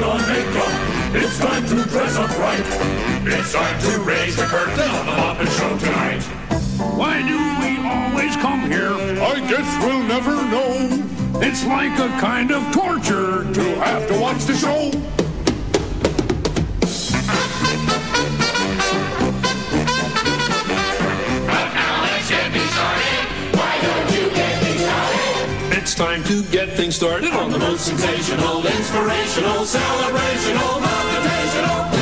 put on makeup. It's time to dress up right. It's time to raise the curtain on the Muppet Show tonight. Why do we always come here? I guess we'll never know. It's like a kind of torture To have to watch the show. It's time to get things started on the most sensational, inspirational, celebrational, motivational.